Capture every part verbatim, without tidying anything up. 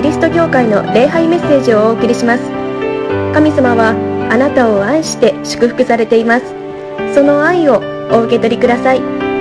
リスト教会の礼拝メッセージをお送りします。神様はあなたを愛して祝福されています。その愛をお受け取りください。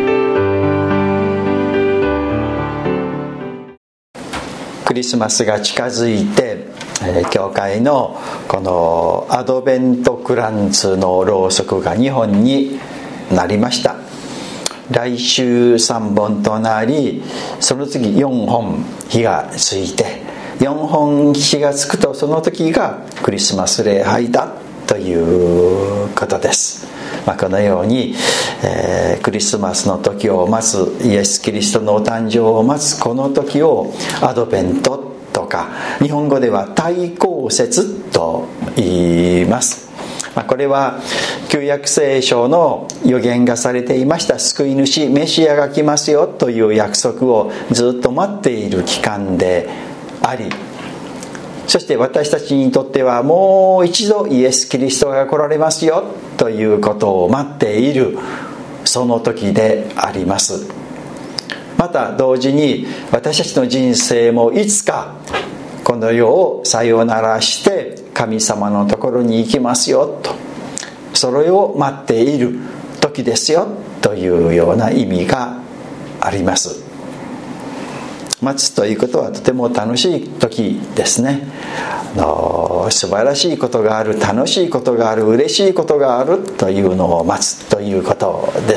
クリスマスが近づいて、えー、教会のこのアドベントクランツのろうそくがにほんになりました。来週さんぼんとなり、その次よんほん火がついて、よんほん火がつくとその時がクリスマス礼拝だということです。まあ、このように、えー、クリスマスの時を待つ、イエス・キリストのお誕生を待つこの時をアドベントとか、日本語では大公節と言います。まあ、これは旧約聖書の予言がされていました救い主メシアが来ますよという約束をずっと待っている期間であり、そして私たちにとってはもう一度イエス・キリストが来られますよということを待っているその時であります。また同時に私たちの人生もいつかこの世をさよならして神様のところに行きますよと、それを待っている時ですよというような意味があります。待つということはとても楽しい時ですね。あの素晴らしいことがある、楽しいことがある、嬉しいことがあるというのを待つということです。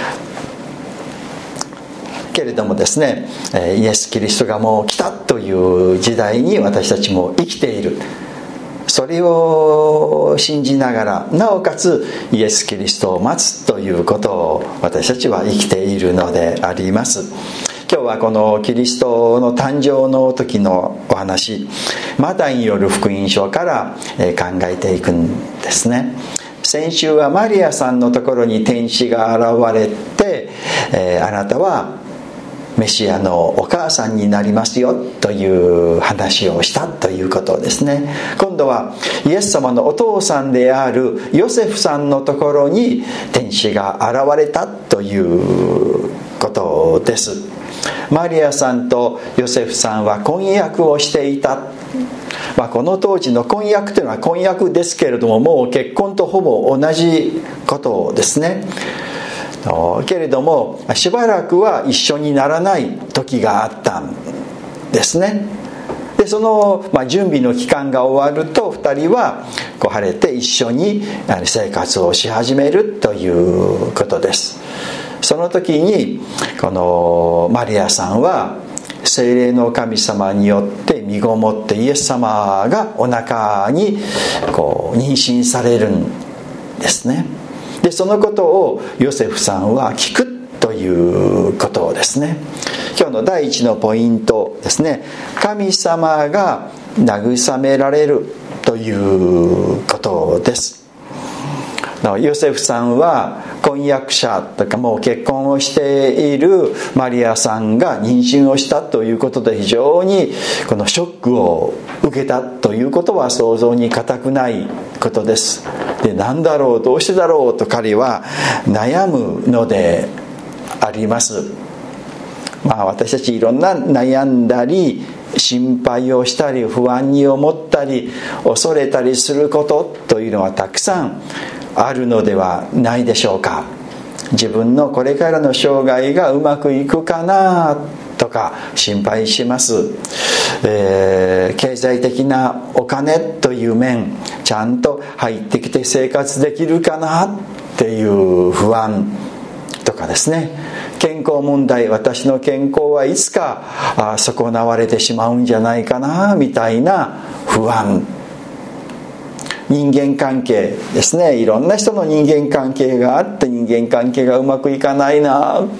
けれどもですね、イエス・キリストがもう来たという時代に私たちも生きている。それを信じながら、なおかつイエス・キリストを待つということを私たちは生きているのであります。今日はこのキリストの誕生の時のお話、マタイによる福音書から考えていくんですね。先週はマリアさんのところに天使が現れて、えー、あなたはメシアのお母さんになりますよという話をしたということですね。今度はイエス様のお父さんであるヨセフさんのところに天使が現れたということです。マリアさんとヨセフさんは婚約をしていた。まあ、この当時の婚約というのは婚約ですけれども、もう結婚とほぼ同じことですね。けれどもしばらくは一緒にならない時があったんですね。でその、まあ、準備の期間が終わるとふたりはこう晴れて一緒に生活をし始めるということです。その時にこのマリアさんは聖霊の神様によって身ごもってイエス様がお腹にこう妊娠されるんですね。でそのことをヨセフさんは聞くということですね。今日の第一のポイントですね。神様が慰められるということです。ヨセフさんは婚約者とかもう結婚をしているマリアさんが妊娠をしたということで非常にこのショックを受けたということは想像に難くないことです。で、なんだろう、どうしてだろうと彼は悩むのであります。まあ私たちいろんな悩んだり心配をしたり不安に思ったり恐れたりすることというのはたくさんあるのではないでしょうか。自分のこれからの生涯がうまくいくかなとか心配します、えー、経済的なお金という面ちゃんと入ってきて生活できるかなっていう不安とかですね。健康問題、私の健康はいつかあ損なわれてしまうんじゃないかなみたいな不安。人間関係ですね。いろんな人の人間関係があって人間関係がうまくいかないなって、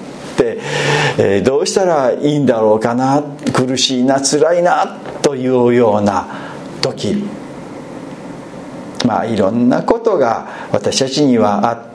えー、どうしたらいいんだろうかな、苦しいな、辛いなというような時、まあいろんなことが私たちにはあって、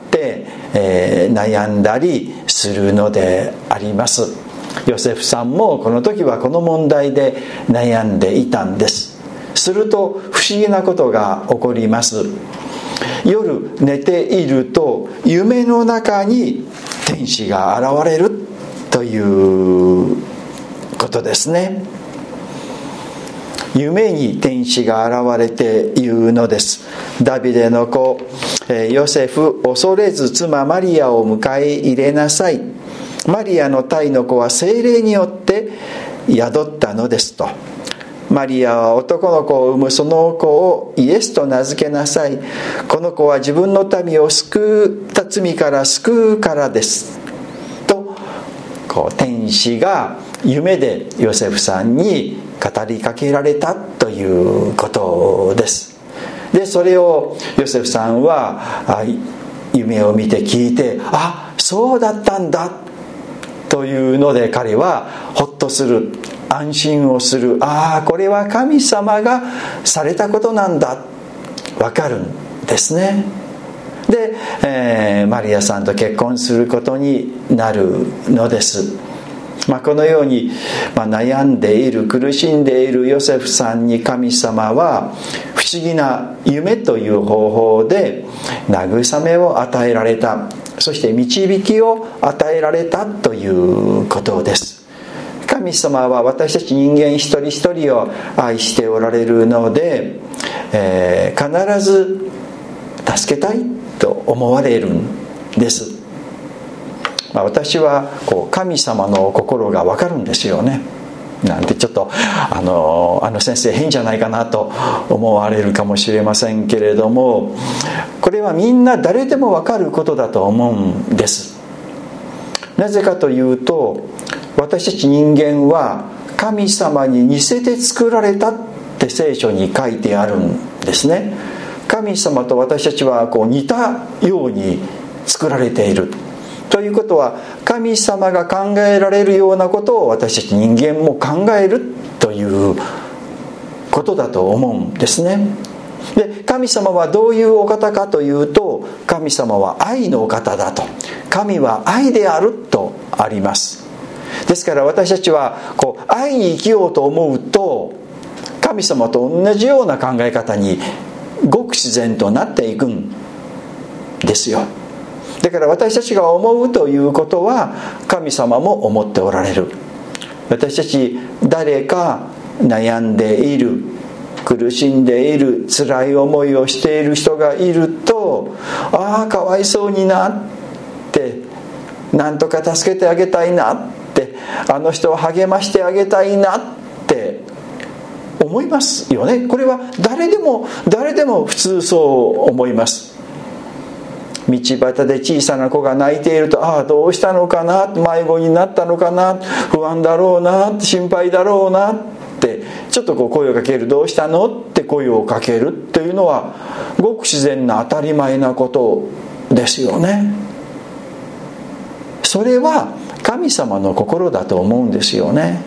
えー、悩んだりするのであります。ヨセフさんもこの時はこの問題で悩んでいたんです。すると不思議なことが起こります。夜寝ていると夢の中に天使が現れるということですね。 夢に天使が現れて言うのです。ダビデの子ヨセフ、恐れず妻マリアを迎え入れなさい。マリアの胎の子は聖霊によって宿ったのですと。マリアは男の子を産む。その子をイエスと名付けなさい。この子は自分の民を救った罪から救うからですと、こう天使が夢でヨセフさんに語りかけられたということです。でそれをヨセフさんは夢を見て聞いて、あ、そうだったんだというので、彼はほっとする、安心をする。ああ、これは神様がされたことなんだ、わかるんですね。で、えー、マリアさんと結婚することになるのです。まあ、このように、まあ、悩んでいる、苦しんでいるヨセフさんに神様は不思議な夢という方法で慰めを与えられた、そして導きを与えられたということです。神様は私たち人間一人一人を愛しておられるので、えー、必ず助けたいと思われるんです。まあ、私はこう神様の心が分かるんですよね。なんてちょっとあのあの先生変じゃないかなと思われるかもしれませんけれども、これはみんな誰でも分かることだと思うんです。なぜかというと、私たち人間は神様に似せて作られたって聖書に書いてあるんですね。神様と私たちはこう似たように作られているということは、神様が考えられるようなことを私たち人間も考えるということだと思うんですね。で、神様はどういうお方かというと、神様は愛のお方だと。神は愛であるとあります。ですから私たちはこう愛に生きようと思うと、神様と同じような考え方にごく自然となっていくんですよ。だから私たちが思うということは神様も思っておられる。私たち誰か悩んでいる、苦しんでいる、辛い思いをしている人がいると、ああかわいそうになって、なんとか助けてあげたいなって、あの人を励ましてあげたいなって思いますよね。これは誰でも誰でも普通そう思います。道端で小さな子が泣いていると、ああどうしたのかな、迷子になったのかな、不安だろうな、心配だろうなってちょっとこう声をかける。どうしたのって声をかけるっていうのはごく自然な当たり前なことですよね。それは神様の心だと思うんですよね。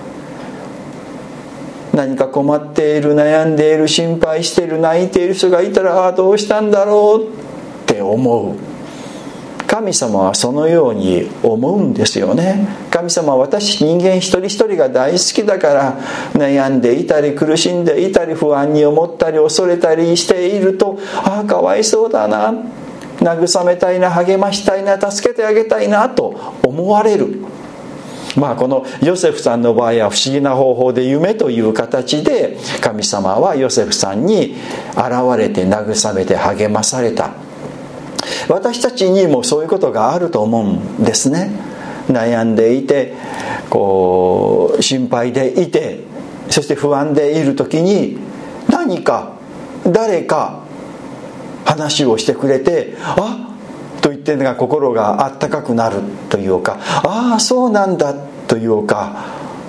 何か困っている、悩んでいる、心配している、泣いている人がいたら、ああどうしたんだろうって思う。神様はそのように思うんですよね。神様は私人間一人一人が大好きだから、悩んでいたり苦しんでいたり不安に思ったり恐れたりしていると、ああかわいそうだな、慰めたいな、励ましたいな、助けてあげたいなと思われる。まあこのヨセフさんの場合は不思議な方法で夢という形で神様はヨセフさんに現れて慰めて励まされた。私たちにもそういうことがあると思うんですね。悩んでいて、こう心配でいて、そして不安でいる時に何か誰か話をしてくれて、あっと言ってが心があったかくなるというか、ああそうなんだというか、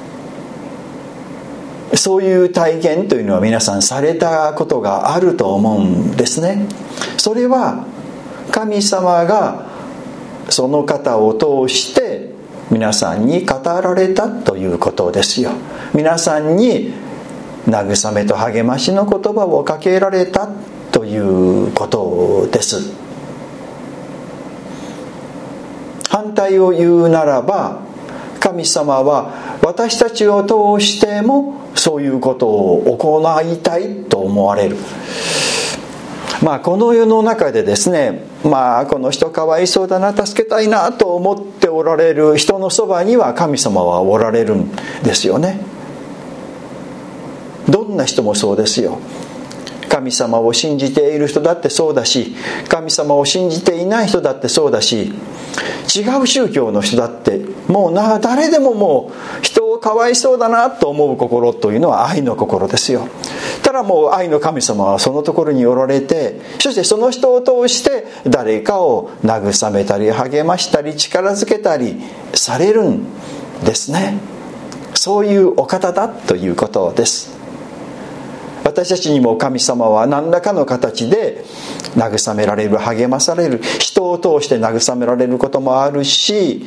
そういう体験というのは皆さんされたことがあると思うんですね。それは神様がその方を通して皆さんに語られたということですよ。皆さんに慰めと励ましの言葉をかけられたということです。反対を言うならば、神様は私たちを通してもそういうことを行いたいと思われる。まあこの世の中でですね、まあこの人かわいそうだな、助けたいなと思っておられる人のそばには神様はおられるんですよね。 どんな人もそうですよ。神様を信じている人だってそうだし、神様を信じていない人だってそうだし、違う宗教の人だってもうな誰でももう人をかわいそうだなと思う心というのは愛の心ですよ。ただもう愛の神様はそのところにおられて、そしてその人を通して誰かを慰めたり励ましたり力づけたりされるんですね。そういうお方だということです。私たちにも神様は何らかの形で慰められる、励まされる、人を通して慰められることもあるし、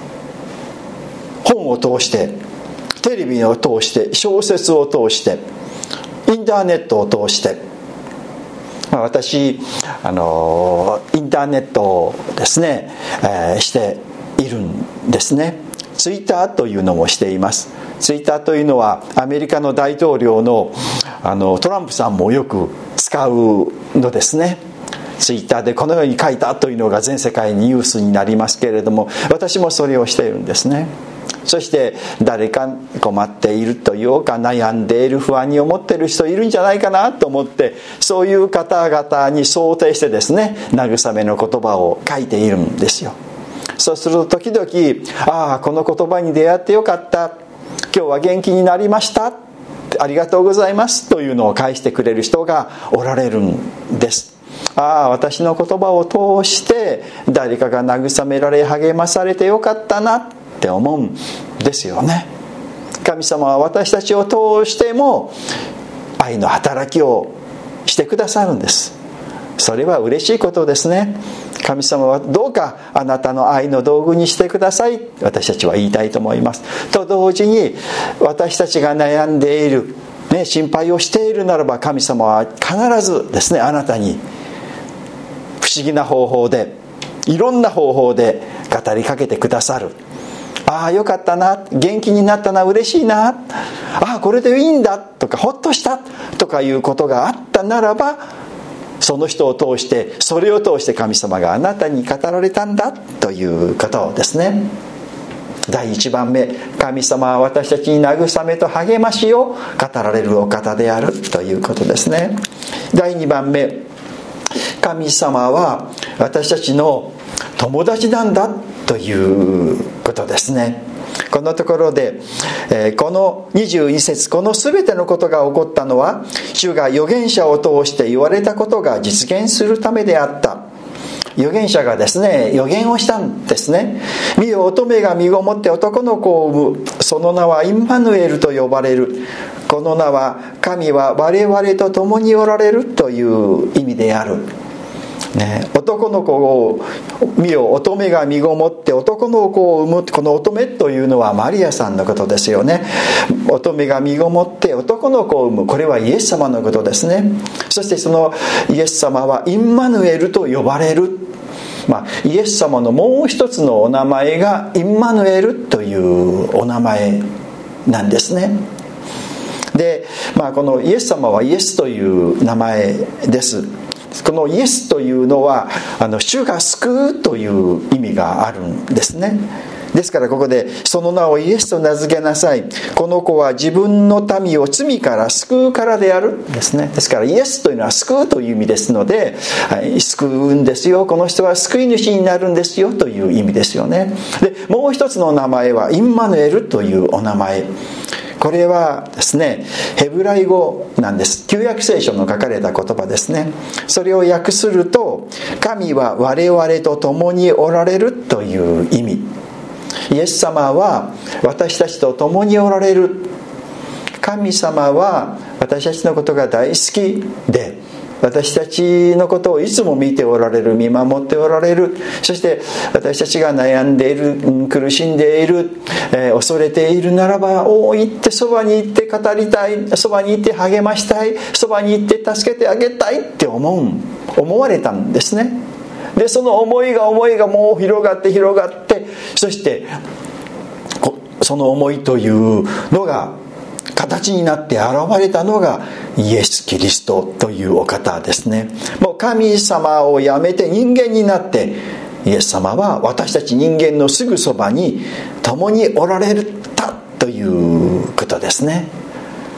本を通して、テレビを通して、小説を通して、インターネットを通して、まあ、私あのインターネットをですね、えー、しているんですね。ツイッターというのもしています。ツイッターというのはアメリカの大統領の、あのトランプさんもよく使うのですね。ツイッターでこのように書いたというのが全世界にニュースになりますけれども、私もそれをしているんですね。そして誰か困っているというか悩んでいる、不安に思っている人いるんじゃないかなと思って、そういう方々に想定してですね、慰めの言葉を書いているんですよ。そうすると時々、ああこの言葉に出会ってよかった、今日は元気になりました、ありがとうございますというのを返してくれる人がおられるんです。ああ私の言葉を通して誰かが慰められ励まされてよかったなって思うんですよね。神様は私たちを通しても愛の働きをしてくださるんです。それは嬉しいことですね。神様はどうかあなたの愛の道具にしてください、私たちは言いたいと思います。と同時に私たちが悩んでいる、ね、心配をしているならば、神様は必ずですね、あなたに不思議な方法で、いろんな方法で語りかけてくださる。ああよかったな、元気になったな、嬉しいな、ああこれでいいんだとか、ほっとしたとかいうことがあったならば、その人を通して、それを通して神様があなたに語られたんだということですね。第一番目、神様は私たちに慰めと励ましを語られるお方であるということですね。第二番目、神様は私たちの友達なんだということですね。このところで、えー、このにじゅうに節、この全てのことが起こったのは主が預言者を通して言われたことが実現するためであった。預言者がですね、預言をしたんですね。見よ、乙女が身ごもって男の子を産む、その名はインマヌエルと呼ばれる。この名は神は我々と共におられるという意味である。ね、男の子を見よ、乙女が身ごもって男の子を産む。この乙女というのはマリアさんのことですよね。乙女が身ごもって男の子を産む、これはイエス様のことですね。そしてそのイエス様はインマヌエルと呼ばれる、まあ、イエス様のもう一つのお名前がインマヌエルというお名前なんですね。で、まあ、このイエス様はイエスという名前です。このイエスというのはあの主が救うという意味があるんですね。ですからここでその名をイエスと名付けなさい、この子は自分の民を罪から救うからであるですね。ですからイエスというのは救うという意味ですので、はい、救うんですよ、この人は救い主になるんですよという意味ですよね。でもう一つの名前はインマヌエルというお名前、これはですねヘブライ語なんです。旧約聖書の書かれた言葉ですね。それを訳すると、神は我々と共におられるという意味。イエス様は私たちと共におられる。神様は私たちのことが大好きで、私たちのことをいつも見ておられる、見守っておられる。そして私たちが悩んでいる、苦しんでいる、えー、恐れているならば、おお、行ってそばに行って語りたい、そばに行って励ましたい、そばに行って助けてあげたいって思う思われたんですね。でその思いが思いがもう広がって広がって、そしてその思いというのが形になって現れたのがイエス・キリストというお方ですね。もう神様をやめて人間になって、イエス様は私たち人間のすぐそばに共におられたということですね。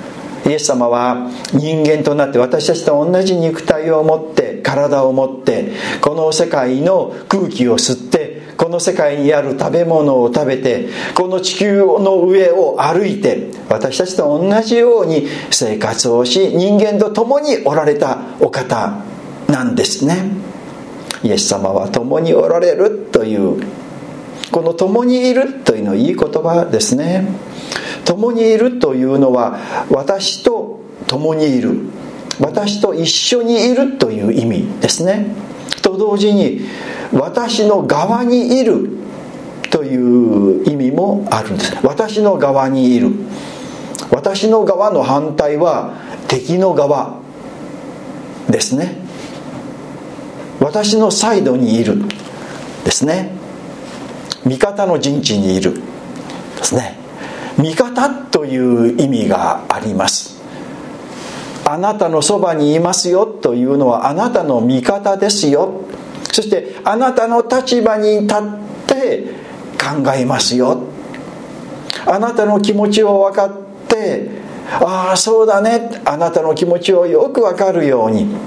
イエス様は人間となって私たちと同じ肉体を持って体を持ってこの世界の空気を吸ってこの世界にある食べ物を食べてこの地球の上を歩いて私たちと同じように生活をし人間と共におられたお方なんですね。イエス様は共におられるというこの共にいるというのはいい言葉ですね。共にいるというのは私と共にいる私と一緒にいるという意味ですね。と同時に私の側にいるという意味もあるんです。私の側にいる。私の側の反対は敵の側ですね。私のサイドにいるですね。味方の陣地にいるですね。味方という意味があります。あなたのそばにいますよというのはあなたの味方ですよ。そしてあなたの立場に立って考えますよ。あなたの気持ちを分かってああそうだねあなたの気持ちをよく分かるように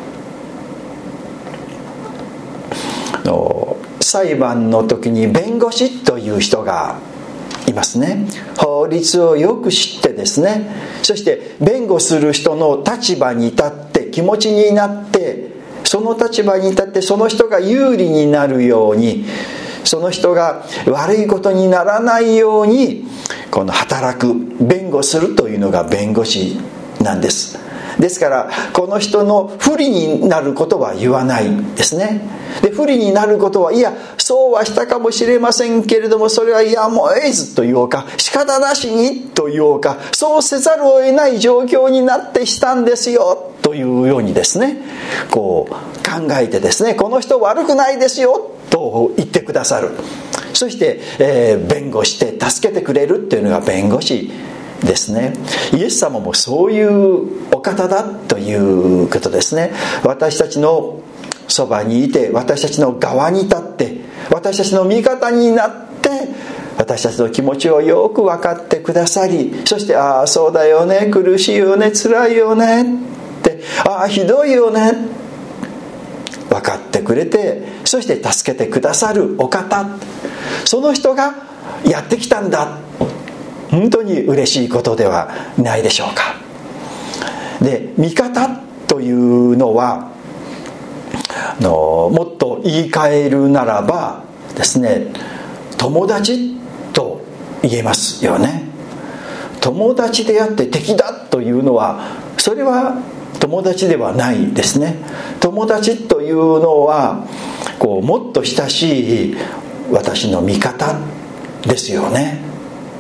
裁判の時に弁護士という人がいますね。法律をよく知ってですねそして弁護する人の立場に立って気持ちになってその立場に立ってその人が有利になるようにその人が悪いことにならないようにこの働く弁護するというのが弁護士なんです。ですからこの人の不利になることは言わないですね。で不利になることはいやそうはしたかもしれませんけれどもそれはやむを得ずというか仕方なしにというかそうせざるを得ない状況になってしたんですよというようにですねこう考えてですねこの人悪くないですよと言ってくださる。そして、えー、弁護して助けてくれるというのが弁護士ですね。イエス様もそういうお方だということですね。私たちのそばにいて私たちの側に立って私たちの味方になって私たちの気持ちをよく分かってくださりそしてああそうだよね苦しいよね辛いよねってああひどいよね分かってくれてそして助けてくださるお方その人がやってきたんだ本当に嬉しいことではないでしょうか。で味方というのはあのもっと言い換えるならばですね友達と言えますよね。友達であって敵だというのはそれは友達ではないですね。友達というのはこうもっと親しい私の味方ですよね。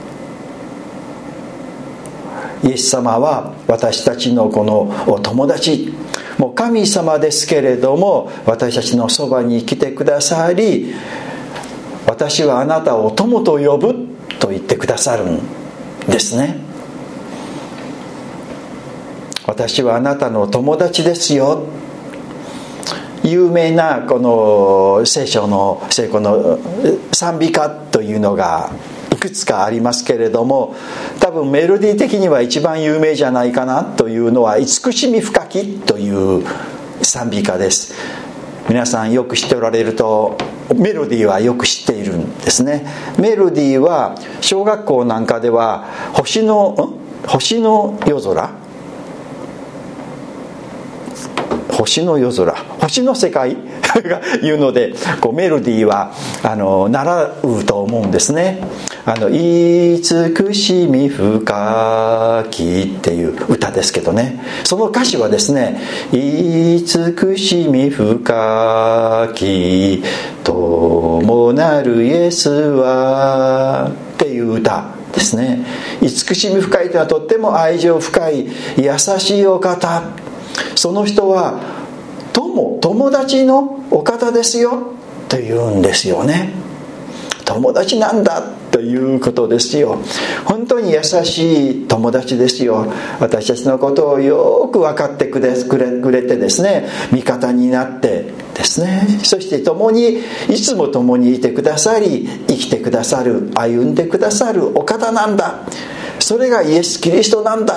イエス様は私たちのこの友達もう神様ですけれども私たちのそばに来てくださり私はあなたを友と呼ぶと言ってくださるんですね。私はあなたの友達ですよ。有名なこの聖書の聖書の賛美歌というのがいくつかありますけれども多分メロディー的には一番有名じゃないかなというのは慈しみ深きという賛美歌です。皆さんよく知っておられるとメロディーはよく知っているんですね。メロディーは小学校なんかでは星の星の夜空星の夜空星の世界が言うのでこうメロディーはあの習うと思うんですね。あの慈しみ深きっていう歌ですけどねその歌詞はですね慈しみ深き友なるイエスはっていう歌ですね。慈しみ深いというのはとっても愛情深い優しいお方その人は友友達のお方ですよと言うんですよね。友達なんだということですよ。本当に優しい友達ですよ。私たちのことをよく分かってくれ、くれ、くれてですね味方になってですねそして共にいつも共にいてくださり生きてくださる歩んでくださるお方なんだそれがイエス・キリストなんだ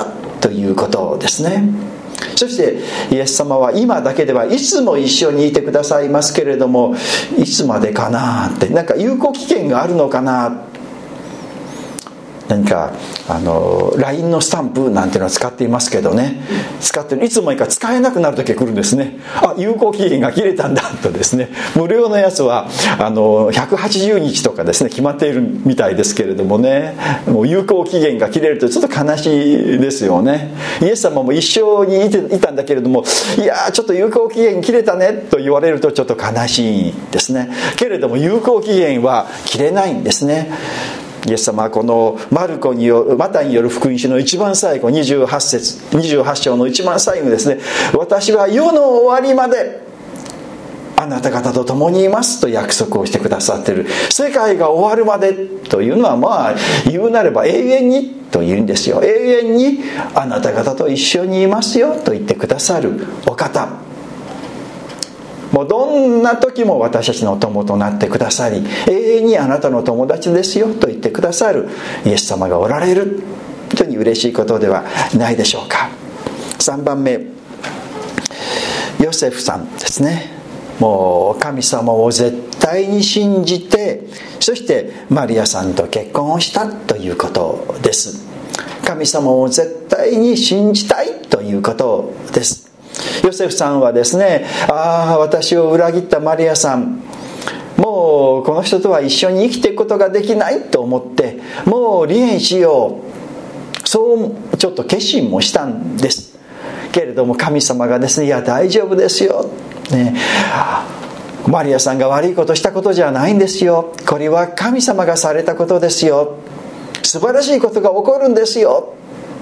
ということですね。そしてイエス様は今だけではいつも一緒にいてくださいますけれども、いつまでかなって、なんか有効期限があるのかな、何かあの ライン のスタンプなんていうのを使っていますけどね、使ってるいつもいいか使えなくなる時が来るんですね。あ、有効期限が切れたんだとですね。無料のやつはあのひゃくはちじゅうにちとかですね決まっているみたいですけれどもね、もう有効期限が切れるとちょっと悲しいですよね。イエス様も一緒にいていたんだけれども、いやちょっと有効期限切れたねと言われるとちょっと悲しいですね。けれども有効期限は切れないんですね。イエス様はこのマルコによるマタイによる福音書の一番最後にじゅうはち節にじゅうはち章の一番最後ですね、私は世の終わりまであなた方と共にいますと約束をしてくださっている。世界が終わるまでというのは、まあ言うなれば永遠にというんですよ。永遠にあなた方と一緒にいますよと言ってくださるお方、もうどんな時も私たちの友となってくださり、永遠にあなたの友達ですよと言ってくださるイエス様がおられる、本当に嬉しいことではないでしょうか。さんばんめ、ヨセフさんですね。もう神様を絶対に信じて、そしてマリアさんと結婚をしたということです。神様を絶対に信じたいということです。ヨセフさんはですね、ああ私を裏切ったマリアさん、もうこの人とは一緒に生きていくことができないと思って、もう離縁しよう、そうちょっと決心もしたんですけれども、神様がですね、いや大丈夫ですよ、ね、マリアさんが悪いことしたことじゃないんですよ、これは神様がされたことですよ、素晴らしいことが起こるんですよ。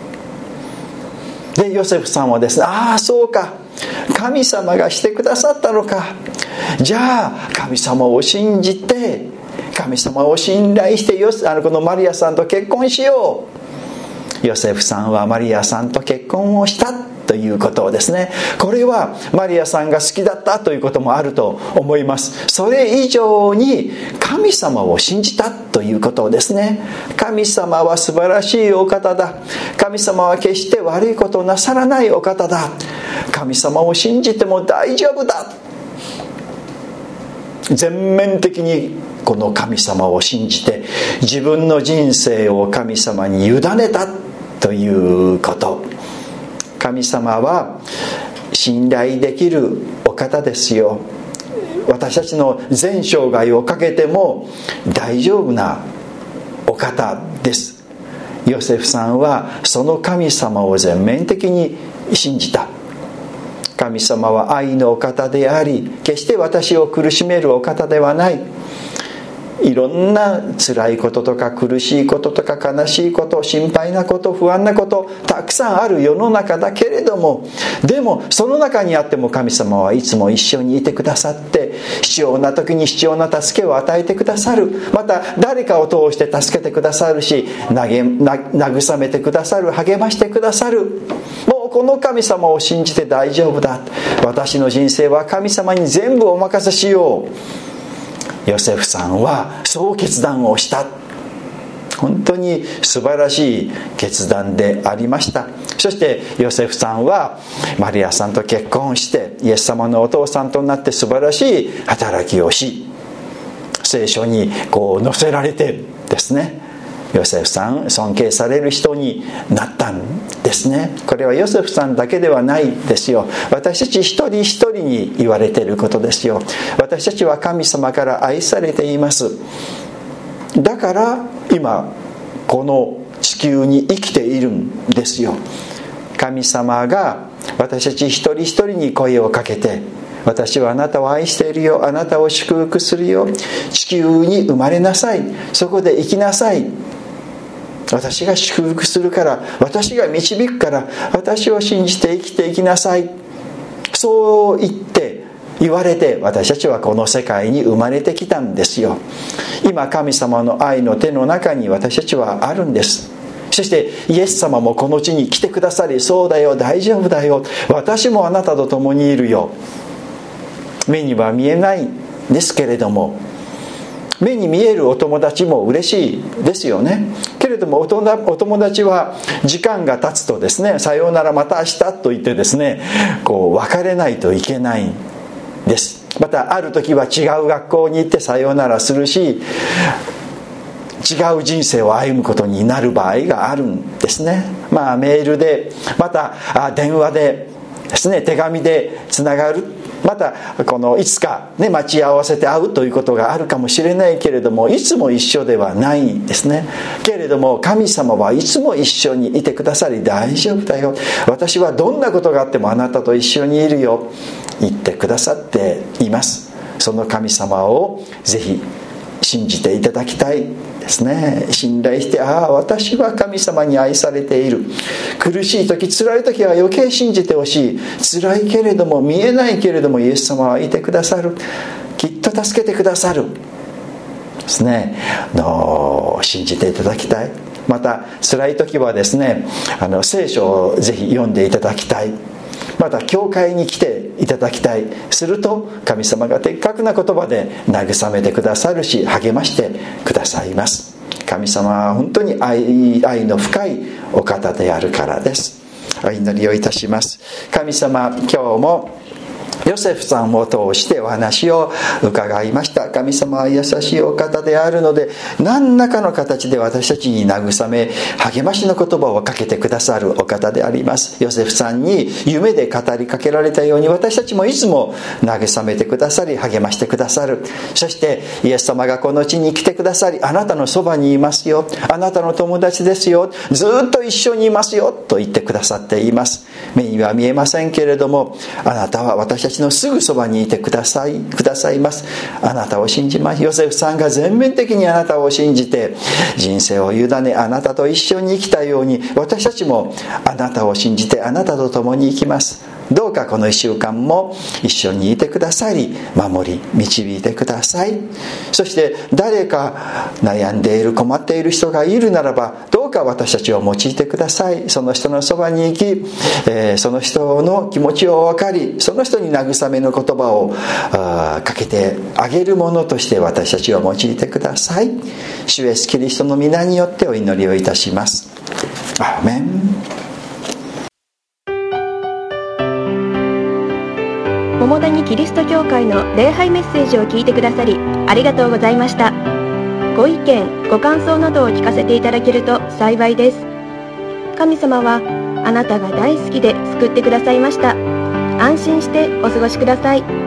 でヨセフさんはですね、ああそうか、神様がしてくださったのか、じゃあ神様を信じて、神様を信頼してよあのこのマリアさんと結婚しよう。ヨセフさんはマリアさんと結婚をしたということをですね、これはマリアさんが好きだったということもあると思います。それ以上に神様を信じたということをですね、神様は素晴らしいお方だ、神様は決して悪いことをなさらないお方だ、神様を信じても大丈夫だ、全面的にこの神様を信じて自分の人生を神様に委ねたということ。神様は信頼できるお方ですよ。私たちの全生涯をかけても大丈夫なお方です。ヨセフさんはその神様を全面的に信じた。神様は愛のお方であり、決して私を苦しめるお方ではない。いろんな辛いこととか苦しいこととか悲しいこと、心配なこと、不安なこと、たくさんある世の中だけれども、でもその中にあっても神様はいつも一緒にいてくださって、必要な時に必要な助けを与えてくださる、また誰かを通して助けてくださるし、なげな慰めてくださる、励ましてくださる。もうこの神様を信じて大丈夫だ、私の人生は神様に全部お任せしよう。ヨセフさんはそう決断をした。本当に素晴らしい決断でありました。そしてヨセフさんはマリアさんと結婚してイエス様のお父さんとなって素晴らしい働きをし、聖書にこう載せられてですね、ヨセフさん尊敬される人になったんですね。これはヨセフさんだけではないですよ。私たち一人一人に言われていることですよ。私たちは神様から愛されています。だから今この地球に生きているんですよ。神様が私たち一人一人に声をかけて、私はあなたを愛しているよ、あなたを祝福するよ、地球に生まれなさい、そこで生きなさい、私が祝福するから、私が導くから、私を信じて生きていきなさい、そう言って言われて、私たちはこの世界に生まれてきたんですよ。今神様の愛の手の中に私たちはあるんです。そしてイエス様もこの地に来てくださり、そうだよ、大丈夫だよ、私もあなたと共にいるよ。目には見えないんですけれども、 目に見えるお友達も嬉しいですよね。けれどもお友達は時間が経つとですね、さようならまた明日と言ってですね、こう別れないといけないんです。またある時は違う学校に行ってさようならするし、違う人生を歩むことになる場合があるんですね。まあメールで、また電話でですね、手紙でつながる、またこのいつかね、待ち合わせて会うということがあるかもしれないけれども、いつも一緒ではないんですね。けれども神様はいつも一緒にいてくださり、大丈夫だよ、私はどんなことがあってもあなたと一緒にいるよ、言ってくださっています。その神様をぜひ信じていただきたいですね。信頼して、ああ私は神様に愛されている。苦しい時、辛い時は余計信じてほしい。辛いけれども、見えないけれどもイエス様はいてくださる、きっと助けてくださるですね、の信じていただきたい。また辛い時はですね、あの聖書をぜひ読んでいただきたい。また教会に来ていただきたい。すると神様が的確な言葉で慰めてくださるし、励ましてくださいます。神様は本当に 愛, 愛の深いお方であるからです。お祈りをいたします。神様、今日もヨセフさんを通してお話を伺いました。神様は優しいお方であるので、何らかの形で私たちに慰め励ましの言葉をかけてくださるお方であります。ヨセフさんに夢で語りかけられたように、私たちもいつも慰めてくださり励ましてくださる。そしてイエス様がこの地に来てくださり、あなたのそばにいますよ、あなたの友達ですよ、ずっと一緒にいますよと言ってくださっています。目には見えませんけれども、あなたは私たちのすぐそばにいてくださいくださいます。あなたを信じます。ヨセフさんが全面的にあなたを信じて人生を委ね、あなたと一緒に生きたように、私たちもあなたを信じてあなたと共に生きます。どうかこの一週間も一緒にいてくださり、守り導いてください。そして誰か悩んでいる困っている人がいるならば、どうか私たちを用いてください。その人のそばに行き、えー、その人の気持ちを分かり、その人に慰めの言葉をかけてあげるものとして私たちを用いてください。主イエスキリストの皆によってお祈りをいたします。アーメン。 桃谷キリスト教会の礼拝メッセージを聞いてくださりありがとうございました。ご意見ご感想などを聞かせていただけると幸いです。神様はあなたが大好きで救ってくださいました。安心してお過ごしください。